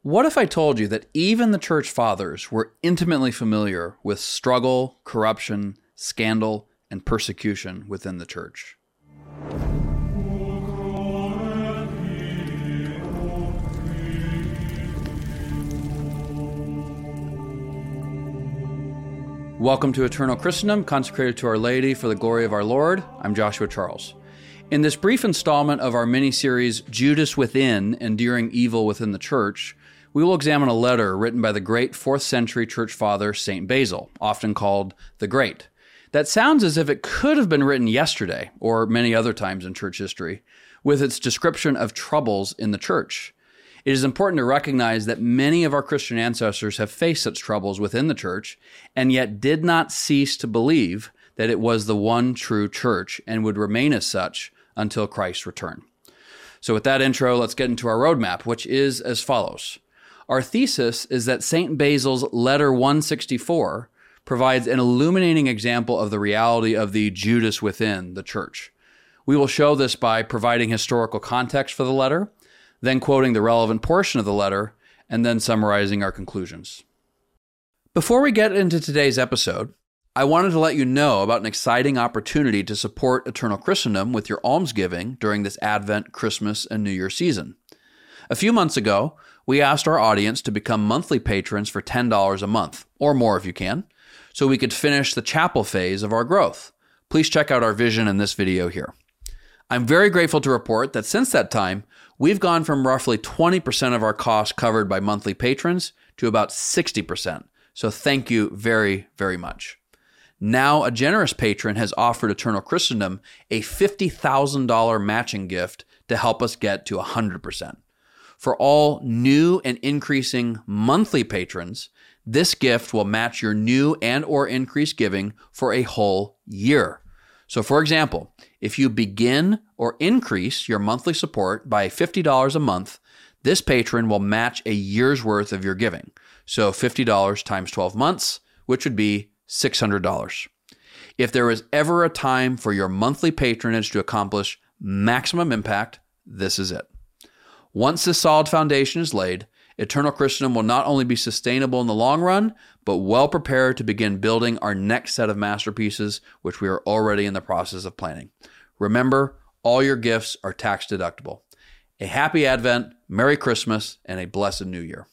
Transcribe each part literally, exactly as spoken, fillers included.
What if I told you that even the church fathers were intimately familiar with struggle, corruption, scandal, and persecution within the church? Welcome to Eternal Christendom, consecrated to Our Lady for the glory of our Lord. I'm Joshua Charles. In this brief installment of our mini-series, Judas Within, Enduring Evil Within the Church, we will examine a letter written by the great fourth century church father, Saint Basil, often called the Great. That sounds as if it could have been written yesterday, or many other times in church history, with its description of troubles in the church. It is important to recognize that many of our Christian ancestors have faced such troubles within the church, and yet did not cease to believe that it was the one true church and would remain as such until Christ's return. So with that intro, let's get into our roadmap, which is as follows. Our thesis is that Saint Basil's letter one sixty-four provides an illuminating example of the reality of the Judas within the church. We will show this by providing historical context for the letter, then quoting the relevant portion of the letter, and then summarizing our conclusions. Before we get into today's episode, I wanted to let you know about an exciting opportunity to support Eternal Christendom with your almsgiving during this Advent, Christmas, and New Year season. A few months ago, we asked our audience to become monthly patrons for ten dollars a month, or more if you can, so we could finish the chapel phase of our growth. Please check out our vision in this video here. I'm very grateful to report that since that time, we've gone from roughly twenty percent of our costs covered by monthly patrons to about sixty percent. So thank you very, very much. Now, a generous patron has offered Eternal Christendom a fifty thousand dollars matching gift to help us get to one hundred percent. For all new and increasing monthly patrons, this gift will match your new and or increased giving for a whole year. So for example, if you begin or increase your monthly support by fifty dollars a month, this patron will match a year's worth of your giving. So fifty dollars times twelve months, which would be six hundred dollars. If there is ever a time for your monthly patronage to accomplish maximum impact, this is it. Once this solid foundation is laid, Eternal Christendom will not only be sustainable in the long run, but well prepared to begin building our next set of masterpieces, which we are already in the process of planning. Remember, all your gifts are tax deductible. A happy Advent, Merry Christmas, and a blessed New Year.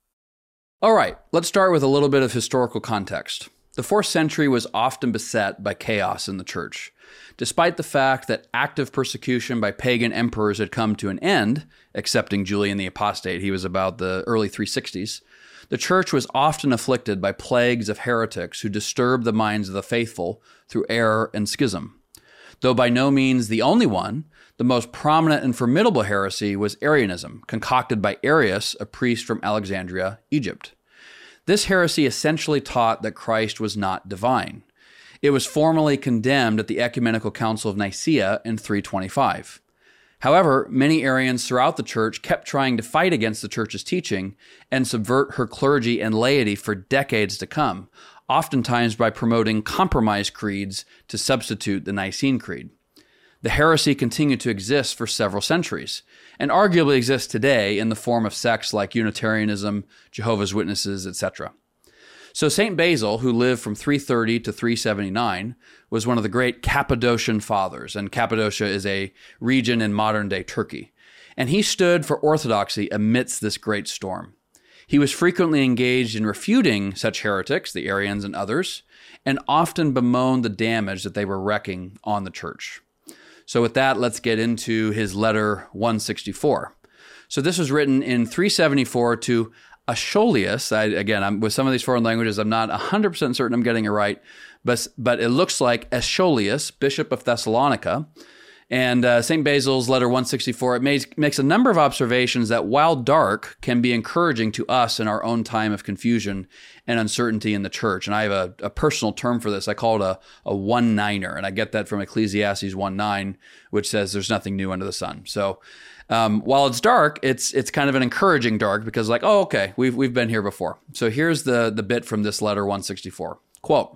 All right, let's start with a little bit of historical context. The fourth century was often beset by chaos in the church. Despite the fact that active persecution by pagan emperors had come to an end, excepting Julian the Apostate, he was about the early three sixties, the church was often afflicted by plagues of heretics who disturbed the minds of the faithful through error and schism. Though by no means the only one, the most prominent and formidable heresy was Arianism, concocted by Arius, a priest from Alexandria, Egypt. This heresy essentially taught that Christ was not divine. It was formally condemned at the Ecumenical Council of Nicaea in three twenty-five. However, many Arians throughout the church kept trying to fight against the church's teaching and subvert her clergy and laity for decades to come, oftentimes by promoting compromise creeds to substitute the Nicene Creed. The heresy continued to exist for several centuries, and arguably exists today in the form of sects like Unitarianism, Jehovah's Witnesses, et cetera. So Saint Basil, who lived from three thirty to three seventy-nine, was one of the great Cappadocian fathers, and Cappadocia is a region in modern-day Turkey. And he stood for orthodoxy amidst this great storm. He was frequently engaged in refuting such heretics, the Arians and others, and often bemoaned the damage that they were wreaking on the church. So with that, let's get into his letter one sixty-four. So this was written in three seventy-four to Ascholius. I, again, I'm, with some of these foreign languages, I'm not one hundred percent certain I'm getting it right, but, but it looks like Ascholius, Bishop of Thessalonica. And uh, Saint Basil's letter one sixty-four, it makes, makes a number of observations that, while dark, can be encouraging to us in our own time of confusion and uncertainty in the church. And I have a, a personal term for this. I call it a, a one-niner, and I get that from Ecclesiastes one nine, which says there's nothing new under the sun. So um, while it's dark, it's it's kind of an encouraging dark, because like, oh, okay, we've we've been here before. So here's the, the bit from this letter one sixty-four. Quote,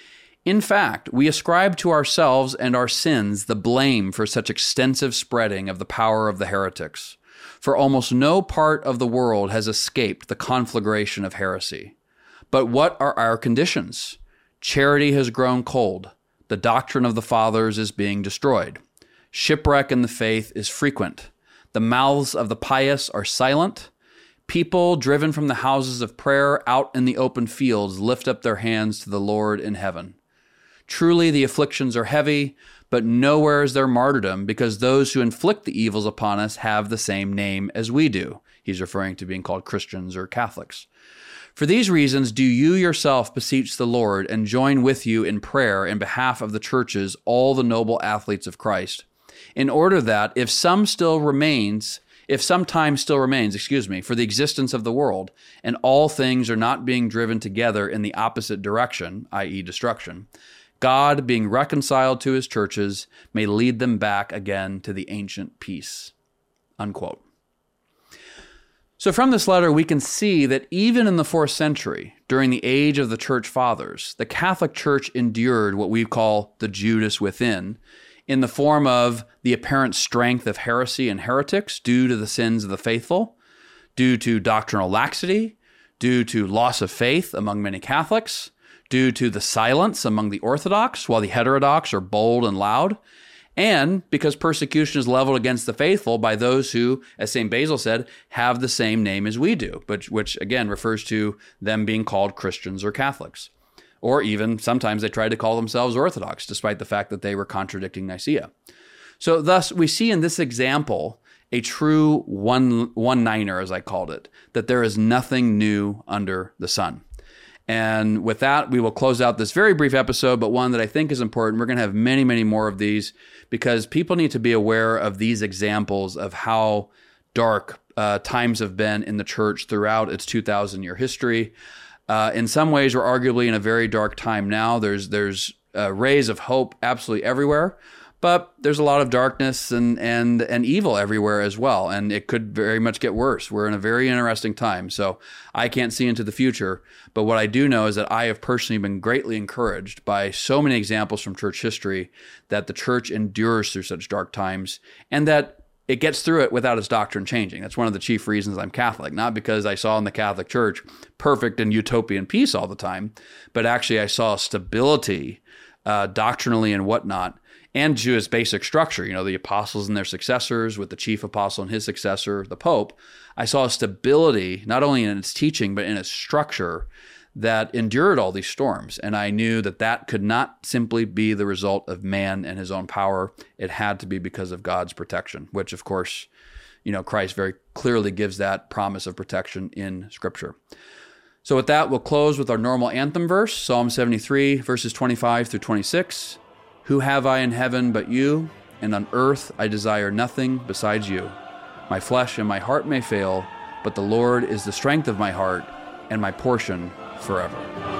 "In fact, we ascribe to ourselves and our sins the blame for such extensive spreading of the power of the heretics. For almost no part of the world has escaped the conflagration of heresy. But what are our conditions? Charity has grown cold. The doctrine of the fathers is being destroyed. Shipwreck in the faith is frequent. The mouths of the pious are silent. People driven from the houses of prayer out in the open fields lift up their hands to the Lord in heaven. Truly the afflictions are heavy, but nowhere is there martyrdom, because those who inflict the evils upon us have the same name as we do. He's referring to being called Christians or Catholics. For these reasons, do you yourself beseech the Lord and join with you in prayer in behalf of the churches, all the noble athletes of Christ, in order that if some still remains, if some time still remains, excuse me, for the existence of the world, and all things are not being driven together in the opposite direction, that is destruction, God, being reconciled to his churches, may lead them back again to the ancient peace. Unquote. So from this letter, we can see that even in the fourth century, during the age of the church fathers, the Catholic Church endured what we call the Judas within, in the form of the apparent strength of heresy and heretics due to the sins of the faithful, due to doctrinal laxity, due to loss of faith among many Catholics, due to the silence among the Orthodox, while the heterodox are bold and loud, and because persecution is leveled against the faithful by those who, as Saint Basil said, have the same name as we do, which, which again refers to them being called Christians or Catholics. Or even sometimes they tried to call themselves Orthodox, despite the fact that they were contradicting Nicaea. So thus, we see in this example a true one, one-niner, as I called it, that there is nothing new under the sun. And with that, we will close out this very brief episode, but one that I think is important. We're going to have many, many more of these because people need to be aware of these examples of how dark uh, times have been in the church throughout its two thousand year history. Uh, in some ways, we're arguably in a very dark time now. There's there's uh, rays of hope absolutely everywhere, but there's a lot of darkness and and and evil everywhere as well, and it could very much get worse. We're in a very interesting time, so I can't see into the future, but what I do know is that I have personally been greatly encouraged by so many examples from church history that the church endures through such dark times, and that it gets through it without its doctrine changing. That's one of the chief reasons I'm Catholic, not because I saw in the Catholic Church perfect and utopian peace all the time, but actually I saw stability uh, doctrinally and whatnot, and to its basic structure, you know, the apostles and their successors with the chief apostle and his successor, the Pope. I saw a stability, not only in its teaching, but in its structure that endured all these storms. And I knew that that could not simply be the result of man and his own power. It had to be because of God's protection, which of course, you know, Christ very clearly gives that promise of protection in Scripture. So with that, we'll close with our normal anthem verse, Psalm seventy-three, verses twenty-five through twenty-six. Who have I in heaven but you? And on earth I desire nothing besides you. My flesh and my heart may fail, but the Lord is the strength of my heart and my portion forever.